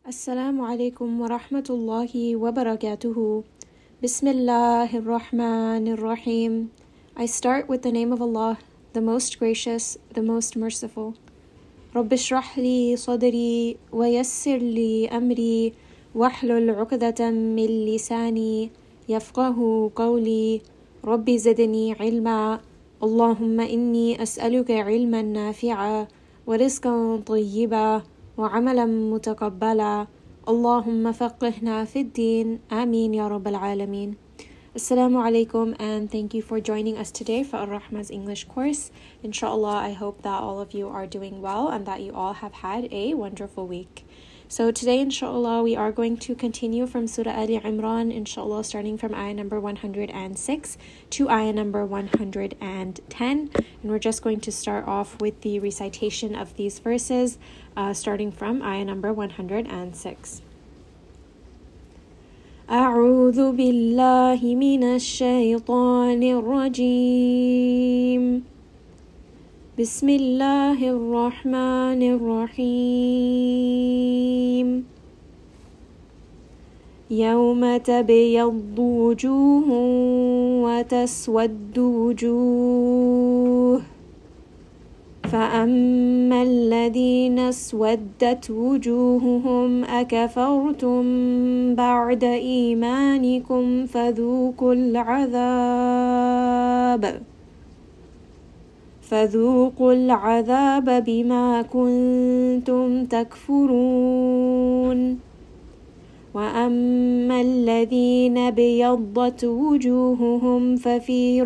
Assalamu alaikum wa rahmatullahi wa barakatuhu. Bismillahir Rahmanir Rahim. I start with the name of Allah, the most gracious, the most merciful. رب اشرح لي صدري ويسر لي أمري واحلل عقدة من لساني يفقه قولي رب زدني علما اللهم إني أسألك علما نافعا ورزقا طيبا وعملا متقبلا اللهم فقهنا في الدين آمين يا رب العالمين. Assalamu alaikum, and thank you for joining us today for Ar-Rahma's English course. Inshallah, I hope that all of you are doing well and that you all have had a wonderful week. So today, inshallah, we are going to continue from Surah Ali Imran, inshallah, starting from ayah number 106 to ayah number 110. And we're just going to start off with the recitation of these verses, starting from ayah number 106. أعوذ بالله من الشيطان الرجيم بسم الله الرحمن الرحيم يوم تبيض وجوه وتسود وجوه فأما الذين اسودت وجوههم أكفرتم بعد إيمانكم فذوقوا العذاب بما كنتم تكفرون وأما الذين ابيضت وجوههم ففي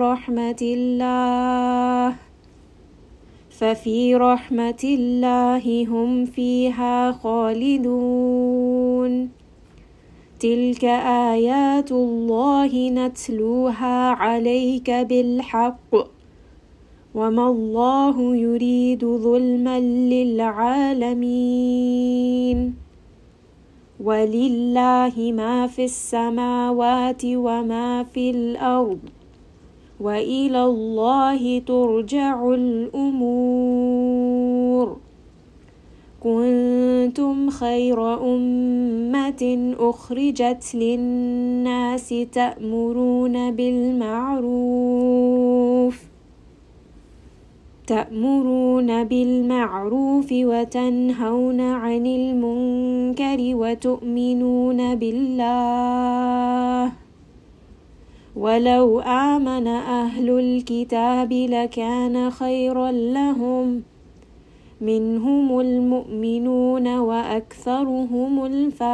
رحمة الله هم فيها خالدون تلك آيات الله نتلوها عليك بالحق وما الله يريد ظلما للعالمين ولله ما في السماوات وما في الأرض وإلى الله ترجع الأمور كنتم خير أمة أخرجت للناس تأمرون بالمعروف وتنهون عن المنكر وتؤمنون بالله ولو آمن أهل الكتاب لكان خيرا لهم منهم المؤمنون وأكثرهم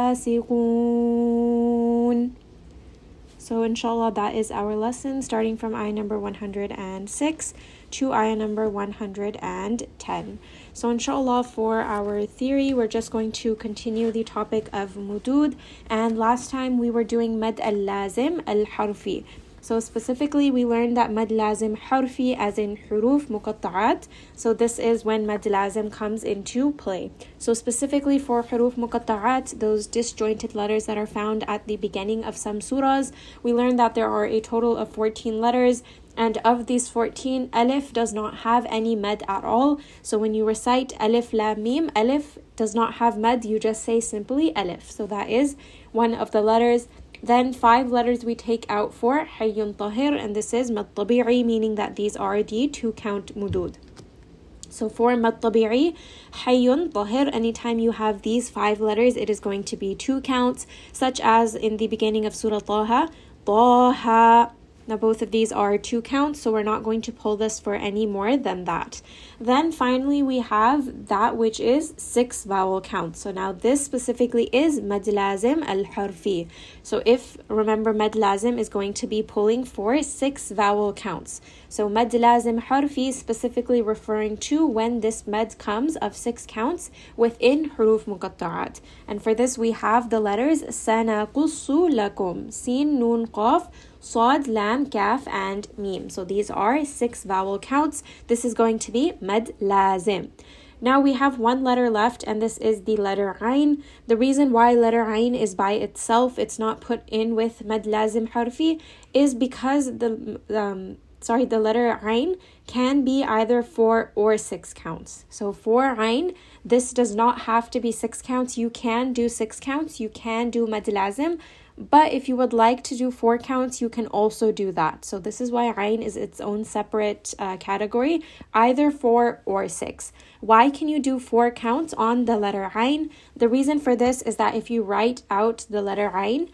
الفاسقون. So inshallah, that is our lesson starting from ayah number 106 to ayah number 110. So inshallah, for our theory, we're just going to continue the topic of mudud. And last time we were doing mad al-lazim al-harfi. So specifically, we learned that mad lazim harfi as in huruf muqatta'at. So this is when mad lazim comes into play. So specifically for huruf muqatta'at, those disjointed letters that are found at the beginning of some surahs, we learned that there are a total of 14 letters. And of these 14, alif does not have any mad at all. So when you recite alif lam mim, alif does not have mad, you just say simply alif. So that is one of the letters. Then 5 letters we take out for hayyun tahir, and this is mad tabi'i, meaning that these are the 2-count mudud. So for mad tabi'i, hayyun tahir, anytime you have these 5 letters, it is going to be 2 counts, such as in the beginning of Surah Taha, Taha. Now both of these are 2 counts, so we're not going to pull this for any more than that. Then finally we have that which is 6 vowel counts. So now this specifically is mad lazim al-harfi. So remember, mad lazim is going to be pulling for 6 vowel counts. So mad lazim harfi specifically referring to when this mad comes of 6 counts within huruf muqatta'at. And for this we have the letters sanaqussu lakum, sin, nun, qaf, Sad, Lam, Kaf, and Mim. So these are 6 vowel counts. This is going to be mad lazim. Now we have 1 letter left, and this is the letter Ain. The reason why letter Ain is by itself, it's not put in with mad lazim harfi, is because the the letter ayn can be either 4 or 6 counts. So for ayn, this does not have to be 6 counts. You can do 6 counts. You can do mad lazim. But if you would like to do 4 counts, you can also do that. So this is why ayn is its own separate category, either 4 or 6. Why can you do 4 counts on the letter ayn? The reason for this is that if you write out the letter ayn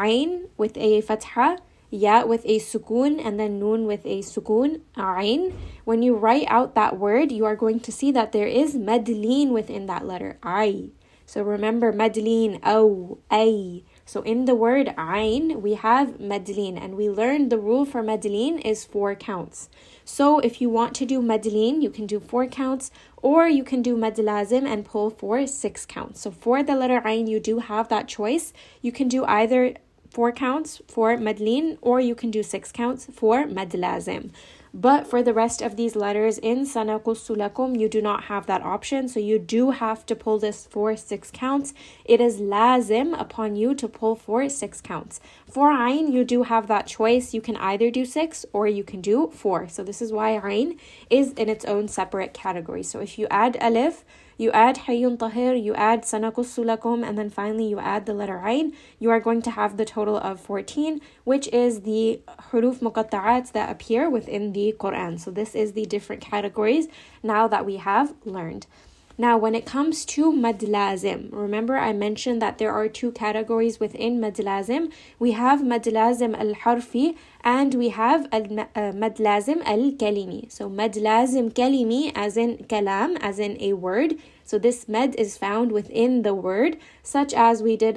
with a fatha, ya with a sukoon, and then noon with a sukoon, ayn, when you write out that word, you are going to see that there is madleen within that letter, ay. So remember, madleen, aw, ay. So in the word ayn, we have madleen, and we learned the rule for madleen is 4 counts. So if you want to do madleen, you can do 4 counts, or you can do mad lazim and pull for 6 counts. So for the letter ayn, you do have that choice. You can do either 4 counts for madleen, or you can do 6 counts for mad lazim. But for the rest of these letters in sanaqussu lakum, you do not have that option. So you do have to pull this for 6 counts. It is lazim upon you to pull for 6 counts. For ayn, you do have that choice. You can either do 6 or you can do 4. So this is why ayn is in its own separate category. So if you add alif, you add hayyun tahir, you add sanaqussu lakum, and then finally you add the letter ayn, you are going to have the total of 14, which is the huruf muqatta'at that appear within the Quran. So this is the different categories now that we have learned. Now, when it comes to mad lazim, remember I mentioned that there are 2 categories within mad lazim. We have mad lazim al-harfi and we have mad lazim al-kalimi. So mad lazim kalimi as in kalam, as in a word. So this mad is found within the word, such as we did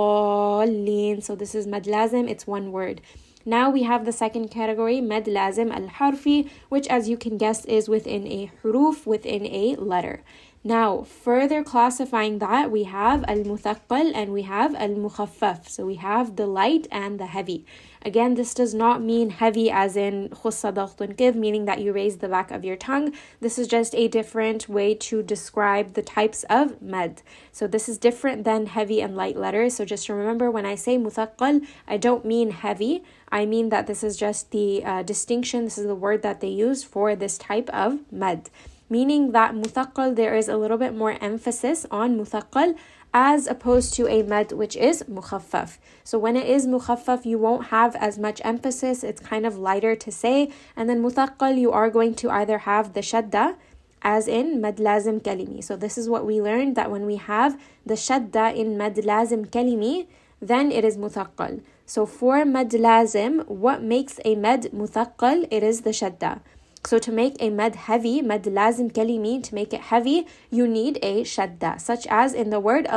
ad-dallin. So this is mad lazim, it's one word. Now we have the second category, mad lazim al-harfi, which as you can guess is within a huruf, within a letter. Now, further classifying that, we have al-muthaqqal and we have al-mukhaffaf. So we have the light and the heavy. Again, this does not mean heavy as in khussa daghtun kif, meaning that you raise the back of your tongue. This is just a different way to describe the types of mad. So this is different than heavy and light letters. So just remember, when I say muthaqqal, I don't mean heavy. I mean that this is just the distinction. This is the word that they use for this type of mad. Meaning that muthaqqal, there is a little bit more emphasis on muthaqqal as opposed to a mad which is mukhaffaf. So when it is mukhaffaf, you won't have as much emphasis. It's kind of lighter to say. And then muthaqqal, you are going to either have the shadda as in mad lazim kalimi. So this is what we learned, that when we have the shadda in mad lazim kalimi, then it is muthaqqal. So for mad lazim, what makes a mad muthaqqal? It is the shadda. So to make a mad heavy, mad lazim kalimi, to make it heavy, you need a shadda, such as in the word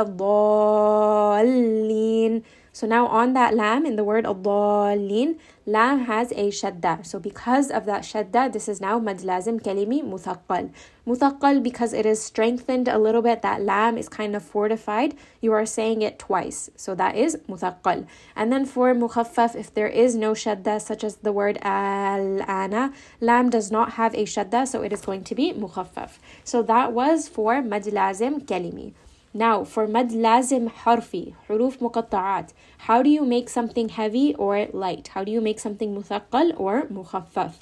ad-dallin. So now on that lam, in the word ad-dallin, lam has a shadda. So because of that shadda, this is now mad lazim kalimi muthaqqal. Muthaqqal because it is strengthened a little bit, that lam is kind of fortified. You are saying it twice. So that is muthaqqal. And then for mukhaffaf, if there is no shadda, such as the word al-ana, lam does not have a shadda, so it is going to be mukhaffaf. So that was for mad lazim kalimi. Now, for mad lazim harfi, huruf muqatta'at, how do you make something heavy or light? How do you make something muthaqqal or mukhaffaf?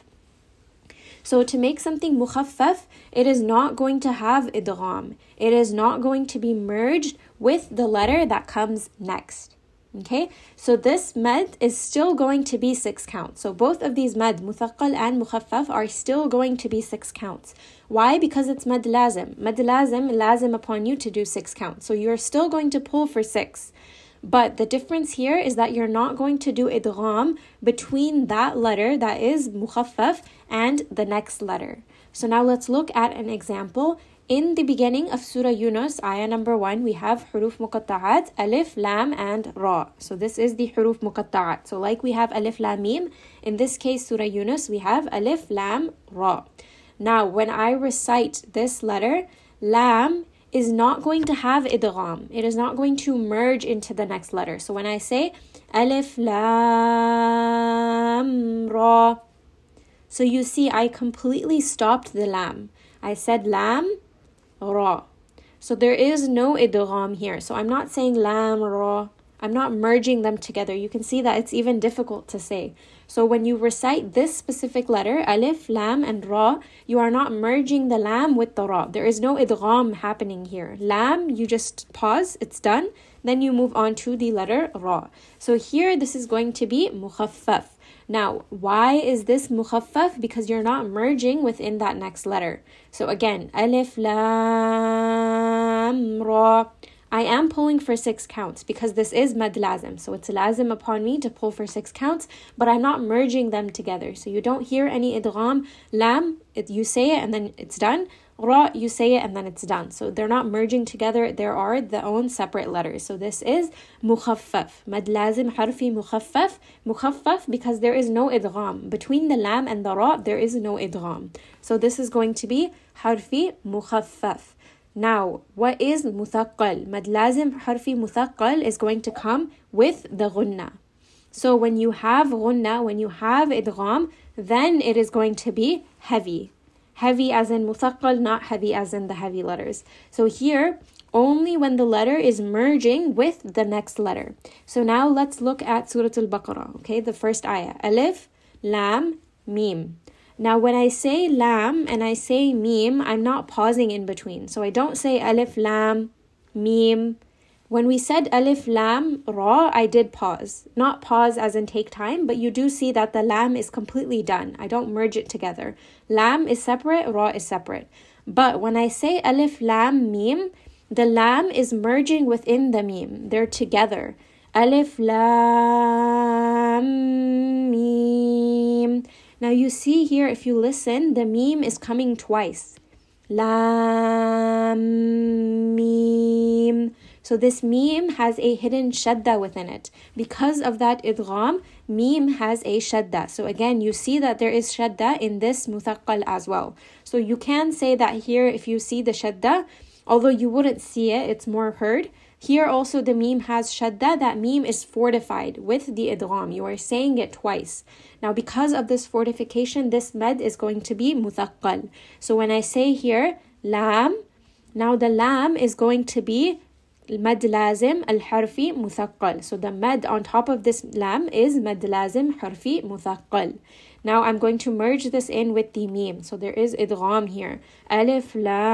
So to make something mukhaffaf, it is not going to have idgham. It is not going to be merged with the letter that comes next. Okay, so this mad is still going to be 6 counts. So both of these mad, muthaqqal and mukhaffaf, are still going to be 6 counts. Why? Because it's mad lazim. Mad lazim upon you to do 6 counts. So you're still going to pull for 6. But the difference here is that you're not going to do idgham between that letter that is mukhaffaf and the next letter. So now let's look at an example. In the beginning of Surah Yunus, ayah number 1, we have huruf muqatta'at, alif, lam, and ra. So this is the huruf muqatta'at. So like we have alif, lam, mim, in this case, Surah Yunus, we have alif, lam, ra. Now, when I recite this letter, lam is not going to have idgham. It is not going to merge into the next letter. So when I say alif, lam, ra, so you see I completely stopped the lam. I said lam, ra. So there is no idgham here. So I'm not saying lam, ra. I'm not merging them together. You can see that it's even difficult to say. So when you recite this specific letter, alif, lam, and ra, you are not merging the lam with the ra. There is no idgham happening here. Lam, you just pause, it's done. Then you move on to the letter ra. So here, this is going to be mukhaffaf. Now, why is this mukhaffaf? Because you're not merging within that next letter. So again, alif, lam, ra. I am pulling for 6 counts because this is mad lazim. So it's lazim upon me to pull for 6 counts, but I'm not merging them together. So you don't hear any idgham. Lam, you say it and then it's done. Ra, you say it and then it's done. So they're not merging together. There are their own separate letters. So this is mukhaffaf. Mad lazim harfi mukhaffaf. Mukhaffaf because there is no idgham. Between the lam and the ra, there is no idgham. So this is going to be harfi mukhaffaf. Now, what is muthaqqal? Mad lazim harfi muthaqqal is going to come with the ghunna. So when you have ghunna, when you have idgham, then it is going to be heavy. Heavy as in muthaqqal, not heavy as in the heavy letters. So here, only when the letter is merging with the next letter. So now let's look at Surah Al-Baqarah, okay? The first ayah. Alif, lam, mim. Now, when I say lam and I say mim, I'm not pausing in between. So I don't say alif, lam, mim. When we said alif, lam, ra, I did pause. Not pause as in take time, but you do see that the lam is completely done. I don't merge it together. Lam is separate, ra is separate. But when I say alif, lam, mim, the lam is merging within the mim. They're together. Alif, lam, mim. Now you see here, if you listen, the mim is coming twice. Lam, mim. So this mim has a hidden shadda within it. Because of that idgham, mim has a shadda. So again, you see that there is shadda in this muthaqqal as well. So you can say that here, if you see the shadda, although you wouldn't see it, it's more heard. Here also the mim has shadda. That mim is fortified with the idgham. You are saying it twice. Now because of this fortification, this med is going to be muthaqqal. So when I say here, lam, now the lam is going to be mad lazim al-harfi muthaqqal. So the med on top of this lam is mad lazim harfi muthaqqal. Now I'm going to merge this in with the mim. So there is idgham here. Alif,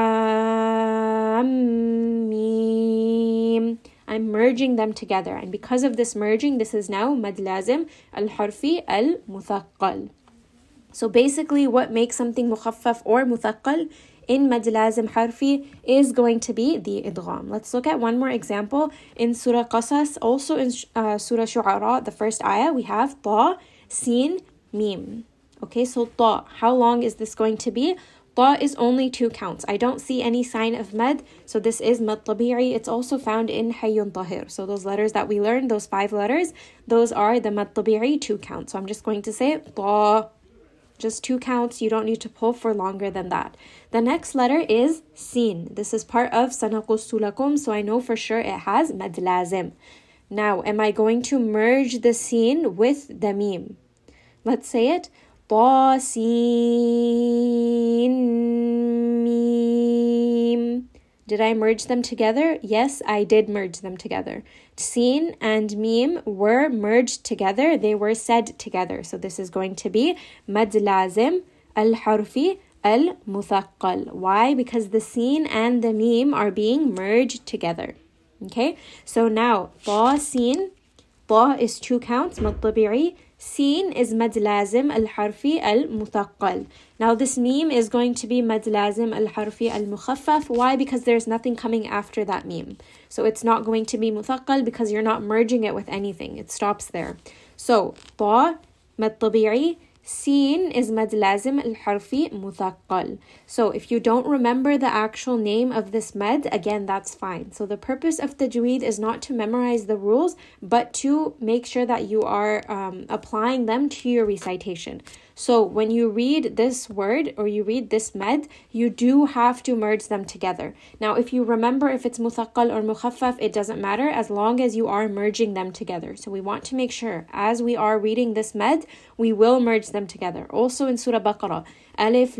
lam, mim. I'm merging them together. And because of this merging, this is now mad lazim al-harfi al-muthaqqal. So basically what makes something mukhaffaf or muthaqqal in mad lazim harfi is going to be the idgham. Let's look at one more example in Surah Qasas. Also in Surah Shu'ara, the first ayah, we have ta, sin, mim. Okay, so ta, how long is this going to be? Ta is only 2 counts. I don't see any sign of med, so this is mad tabi'i. It's also found in hayyun tahir. So those letters that we learned, those 5 letters, those are the mad tabi'i 2 counts. So I'm just going to say ta, just 2 counts. You don't need to pull for longer than that. The next letter is sin. This is part of sanaqussu lakum, so I know for sure it has mad lazim. Now, am I going to merge the sin with the mim? Let's say it. Ta, sin, mim. Did I merge them together? Yes, I did merge them together. Sin and mim were merged together. They were said together. So this is going to be mad lazim al-harfi al-muthaqqal. Why? Because the sin and the mim are being merged together. Okay? So now, ta, sin. Ta is 2 counts, mad tabi'i. Sin is mad lazim al-harfi al-muthaqqal. Now this mim is going to be mad lazim al-harfi al-mukhaffaf. Why? Because there's nothing coming after that mim. So it's not going to be muthaqqal because you're not merging it with anything. It stops there. So ta, mad tabi'i. Sin is mad lazim al-harfi muthaqqal. So if you don't remember the actual name of this med, again, that's fine. So the purpose of tajweed is not to memorize the rules, but to make sure that you are applying them to your recitation. So when you read this word or you read this med, you do have to merge them together. Now, if you remember if it's muthaqqal or mukhaffaf, it doesn't matter as long as you are merging them together. So we want to make sure as we are reading this med, we will merge them together. Also in Surah Baqarah, alif,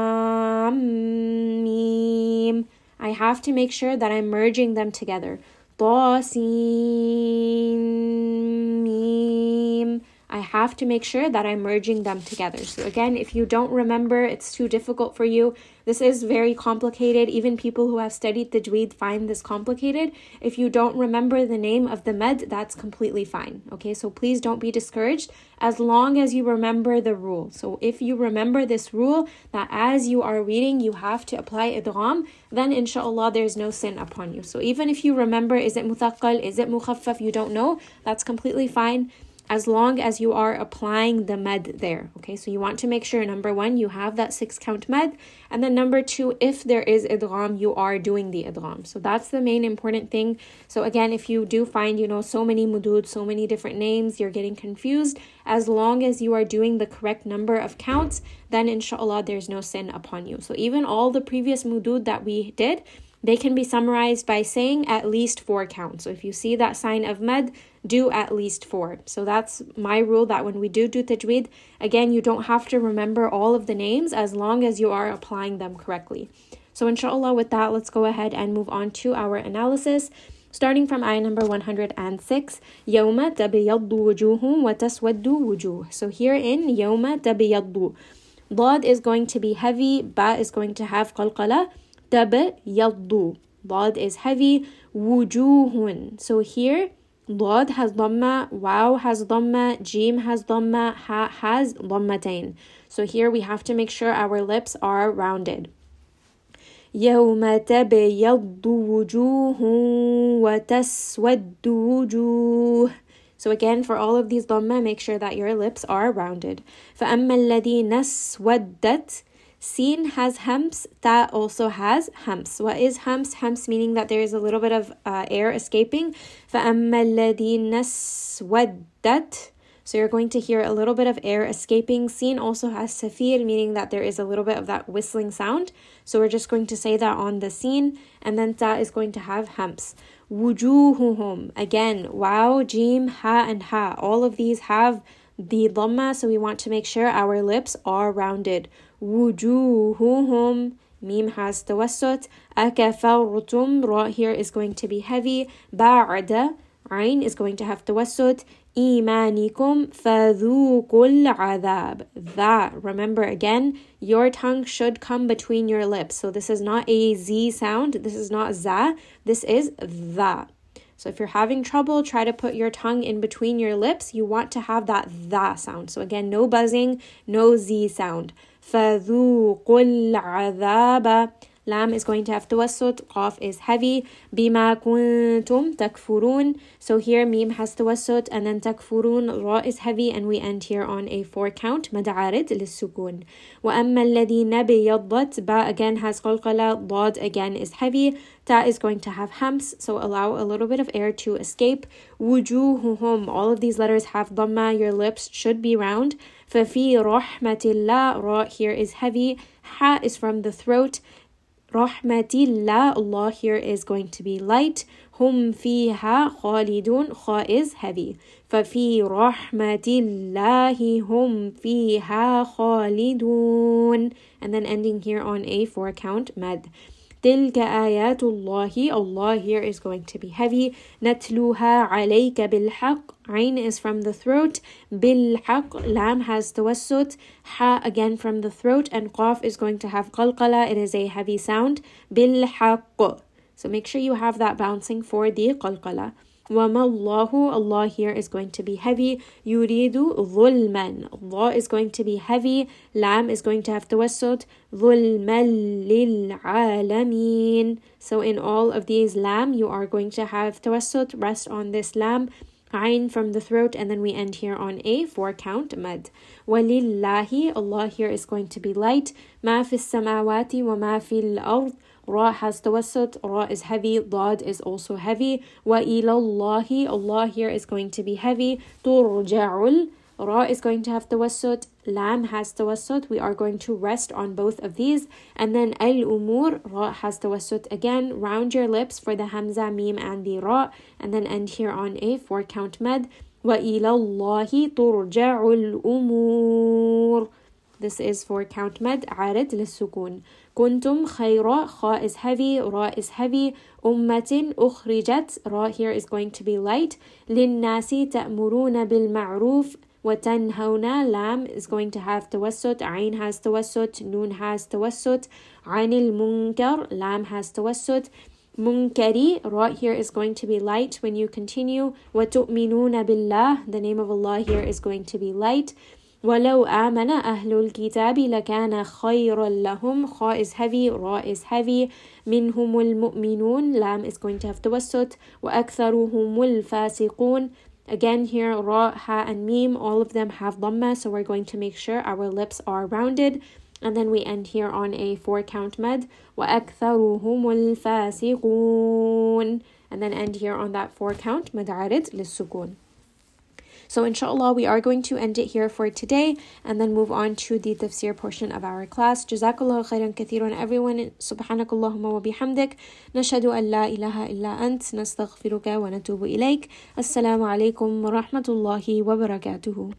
lam, mim. I have to make sure that I'm merging them together. طاسيم. I have to make sure that I'm merging them together. So again, if you don't remember, it's too difficult for you. This is very complicated. Even people who have studied tajweed find this complicated. If you don't remember the name of the med, that's completely fine. Okay, so please don't be discouraged as long as you remember the rule. So if you remember this rule that as you are reading, you have to apply idgham, then inshallah there's no sin upon you. So even if you remember, is it muthaqqal, is it mukhaffaf, you don't know, that's completely fine, as long as you are applying the med there. Okay, so you want to make sure, number one, you have that 6-count med, and then number two, if there is idgham, you are doing the idgham. So that's the main important thing. So again, if you do find, so many mudud, so many different names, you're getting confused, as long as you are doing the correct number of counts, then inshallah there's no sin upon you. So even all the previous mudud that we did, they can be summarized by saying at least 4 counts. So if you see that sign of med, do at least 4. So that's my rule, that when we do tajweed, again, you don't have to remember all of the names as long as you are applying them correctly. So inshallah, with that, let's go ahead and move on to our analysis. Starting from ayah number 106, يَوْمَ تَبْيَضُّ وُجُوهٌ وَتَسْوَدُّ وُجُوهٌ. So here in يَوْمَ تَبْيَضُّ, Dad is going to be heavy, Ba is going to have qalqala, تَبْيَضُّ, Dad is heavy, وُجُوهٌ. So here, Dad has dhamma, Waw has dhamma, Jim has dhamma, Ha has dhammatain. So here we have to make sure our lips are rounded. يَوْمَ تَبْيَضُّ وُجُوهٌ وَتَسْوَدُّ وُجُوهٌ. So again, for all of these dhamma, make sure that your lips are rounded. فَأَمَّا الَّذِينَ اسْوَدَّتْ, Sin has hams, Ta also has hams. What is hams? Hams meaning that there is a little bit of air escaping. فَأَمَّا الَّذِينَ اسْوَدَّتْ, so you're going to hear a little bit of air escaping. Sin also has safir, meaning that there is a little bit of that whistling sound. So we're just going to say that on the sin. And then Ta is going to have hams. Wujuhuhum, again, Waw, Jim, Ha, and Ha. All of these have the dhamma, so we want to make sure our lips are rounded. Wujuhuhum, Mim has tawassut. Akafartum, Ra here is going to be heavy. Ba'da, Ain is going to have tawassut. Imanikum fadhuqul adhab. That, remember again, your tongue should come between your lips. So this is not a Z sound. This is not za. This is tha. So if you're having trouble, try to put your tongue in between your lips. You want to have that tha sound. So again, no buzzing, no Z sound. فَذُوقُوا الْعَذَابَ. Lam is going to have tawassut. Qaf is heavy. بِمَا كُنْتُمْ تَكْفُرُونَ. So here Mim has tawassut, and then takfurun, Ra is heavy, and we end here on a 4 count. مَدْ عَارِض لِلسُّكُونَ. وَأَمَّا الَّذِينَ بِيَضَّتْ, Ba again has qalqala, Dad again is heavy. Ta is going to have hams, so allow a little bit of air to escape. Wujuhuhum, all of these letters have dhamma, your lips should be round. فَفِي رَحْمَةِ اللَّهِ, Ra here is heavy. Ha is from the throat. Rahmatillah, Allah here is going to be light. Hum fiha khalidun, Kha is heavy. فَفِي رَحْمَةِاللَّهِ hum fiha khalidun. And then ending here on a 4 count mad. تِلْكَ آيَاتُ اللَّهِ, Allah here is going to be heavy. نَتْلُوهَا عَلَيْكَ بِالْحَقِّ, Ain is from the throat. بِالْحَقِّ, Lam has tawassut. Ha again from the throat, and Qaf is going to have qalqala. It is a heavy sound. بِالْحَقِّ, so make sure you have that bouncing for the qalqala. وَمَا اللَّهُ, Allah here is going to be heavy. يُرِيدُ ظُلْمًا, Allah is going to be heavy. Lam is going to have tawassut. ظُلْمًا لِلْعَالَمِينَ. So in all of these Lam, you are going to have tawassut. Rest on this Lam. Ain from the throat, and then we end here on a 4 count mad. وَلِلَّهِ, Allah here is going to be light. مَا فِي السَّمَاوَاتِ وَمَا فِي الْأَرْضِ, Ra has tawassut, Ra is heavy, Dad is also heavy. وَإِلَى اللَّهِ, Allah here is going to be heavy. تُرْجَعُ, Ra is going to have tawassut, Lam has tawassut. We are going to rest on both of these. And then al-umur, Ra has tawassut again. Round your lips for the Hamza, Mim, and the Ra. And then end here on a 4 count mad. وَإِلَى اللَّهِ تُرْجَعُ الْأُمُورِ. This is 4 count mad, عارض للسكون. كنتم خير. Kha is heavy, Ra is heavy. أمة أخرجت. Ra here is going to be light. للناس تأمرون بالمعروف وتنهون. Lam is going to have توسط. Ain has توسط. Noon has توسط. عن المنكر. Lam has توسط. Munkari, Ra here is going to be light when you continue. وَتُؤْمِنُونَ بِاللَّهِ, the name of Allah here is going to be light. وَلَوْ آمَنَ أَهْلُ الْكِتَابِ لَكَانَ خَيْرًا لَهُمْ. Kha is heavy, Ra is heavy. مِنْهُمُ الْمُؤْمِنُونَ. Lam is going to have توسط. وَأَكْثَرُهُمُ الْفَاسِقُونَ. Again here, Ra, Ha and Mim, all of them have Dhamma, so we're going to make sure our lips are rounded. And then we end here on a 4-count mad. وَأَكْثَرُهُمُ الْفَاسِقُونَ. And then end here on that 4-count mad arid للسكون. So inshallah, we are going to end it here for today and then move on to the tafsir portion of our class. Jazakallahu khairan kathiran everyone. Subhanakallahumma wa bihamdik. Nashhadu an la ilaha illa ant. Nastaghfiruka wa natubu ilayk. Assalamu alaikum wa rahmatullahi wa barakatuhu.